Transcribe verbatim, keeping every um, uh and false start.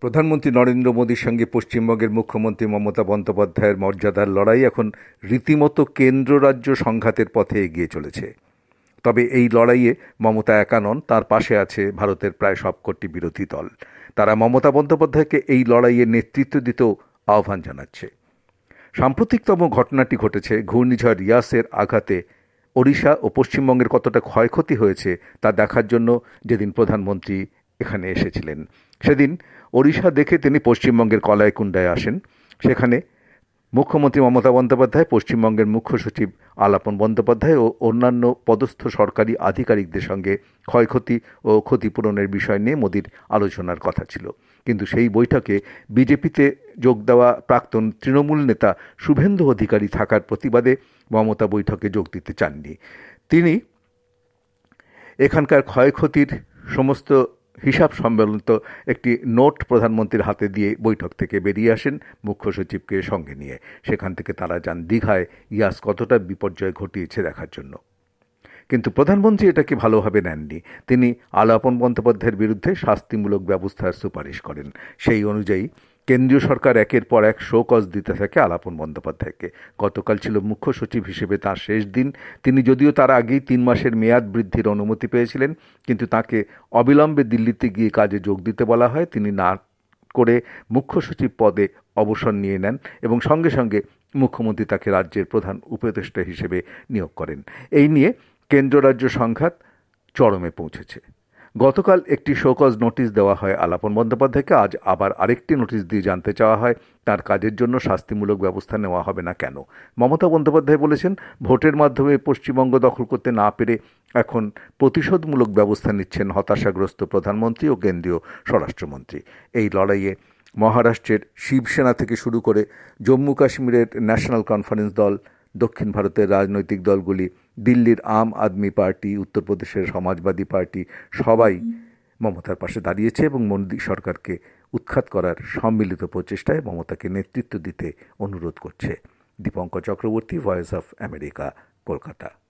প্রধানমন্ত্রী নরেন্দ্র মোদীর সঙ্গে পশ্চিমবঙ্গের মুখ্যমন্ত্রী মমতা বন্দ্যোপাধ্যায়ের মর্যাদার লড়াই এখন রীতিমতো কেন্দ্র রাজ্য সংঘাতের পথে এগিয়ে চলেছে। তবে এই লড়াইয়ে মমতা একা নন, তার পাশে আছে ভারতের প্রায় সবকটি বিরোধী দল। তারা মমতা বন্দ্যোপাধ্যায়কে এই লড়াইয়ে নেতৃত্ব দিতেও আহ্বান জানাচ্ছে। সাম্প্রতিকতম ঘটনাটি ঘটেছে ঘূর্ণিঝড় ইয়াসের আঘাতে ওড়িশা ও পশ্চিমবঙ্গের কতটা ক্ষয়ক্ষতি হয়েছে তা দেখার জন্য যেদিন প্রধানমন্ত্রী এখানে এসেছিলেন। সেদিন ওড়িশা দেখে তিনি পশ্চিমবঙ্গের কলাইকুণ্ডায় আসেন। সেখানে মুখ্যমন্ত্রী মমতা বন্দ্যোপাধ্যায়, পশ্চিমবঙ্গের মুখ্য সচিব আলাপন বন্দ্যোপাধ্যায় ও অন্যান্য পদস্থ সরকারি আধিকারিকদের সঙ্গে ক্ষয়ক্ষতি ও ক্ষতিপূরণের বিষয় নিয়ে মোদির আলোচনার কথা ছিল। কিন্তু সেই বৈঠকে বিজেপিতে যোগ দেওয়া প্রাক্তন তৃণমূল নেতা শুভেন্দু অধিকারী থাকার প্রতিবাদে মমতা বৈঠকে যোগ দিতে চাননি। তিনি এখানকার ক্ষয়ক্ষতির সমস্ত হিসাব সম্বলিত একটি নোট প্রধানমন্ত্রীর হাতে দিয়ে বৈঠক থেকে বেরিয়ে আসেন মুখ্য সচিবকে সঙ্গে নিয়ে। সেখান থেকে তারা যান দীঘায় ইয়াস কতটা বিপর্যয় ঘটিয়েছে দেখার জন্য। কিন্তু প্রধানমন্ত্রী এটাকে ভালোভাবে নেননি। তিনি আলাপন বন্দ্যোপাধ্যায়ের বিরুদ্ধে শাস্তিমূলক ব্যবস্থার সুপারিশ করেন। সেই অনুযায়ী কেন্দ্রীয় সরকার একের পর এক শোকজ দিতে থাকে আলাপন বন্দ্যোপাধ্যায়কে। গতকাল ছিল মুখ্য সচিব হিসেবে তার শেষ দিন। তিনি যদিও তার আগেই তিন মাসের মেয়াদ বৃদ্ধির অনুমতি পেয়েছিলেন, কিন্তু তাকে অবিলম্বে দিল্লিতে গিয়ে কাজে যোগ দিতে বলা হয়। তিনি না করে মুখ্য সচিব পদে অবসর নিয়ে নেন এবং সঙ্গে সঙ্গে মুখ্যমন্ত্রী তাকে রাজ্যের প্রধান উপদেষ্টা হিসেবে নিয়োগ করেন। এই নিয়ে কেন্দ্র রাজ্য সংঘাত চরমে পৌঁছেছে। গতকাল একটি শোকজ নোটিশ দেওয়া হয় আলাপন বন্দ্যোপাধ্যায়কে। আজ আবার আরেকটি নোটিশ দিয়ে জানতে চাওয়া হয় তার কাজের জন্য শাস্তিমূলক ব্যবস্থা নেওয়া হবে না কেন। মমতা বন্দ্যোপাধ্যায় বলেছেন, ভোটের মাধ্যমে পশ্চিমবঙ্গ দখল করতে না পেরে এখন প্রতিশোধমূলক ব্যবস্থা নিচ্ছেন হতাশাগ্রস্ত প্রধানমন্ত্রী ও কেন্দ্রীয় স্বরাষ্ট্রমন্ত্রী। এই লড়াইয়ে মহারাষ্ট্রের শিবসেনা থেকে শুরু করে জম্মু কাশ্মীরের ন্যাশনাল কনফারেন্স দল, দক্ষিণ ভারতের রাজনৈতিক দলগুলি, দিল্লির আম আদমি পার্টি, উত্তরপ্রদেশের সমাজবাদী পার্টি সবাই মমতার পাশে দাঁড়িয়েছে এবং মোদী সরকারকে উৎখাত করার সম্মিলিত প্রচেষ্টায় মমতাকে নেতৃত্ব দিতে অনুরোধ করছে। Dipankar Chakraborty, voice of America, Kolkata.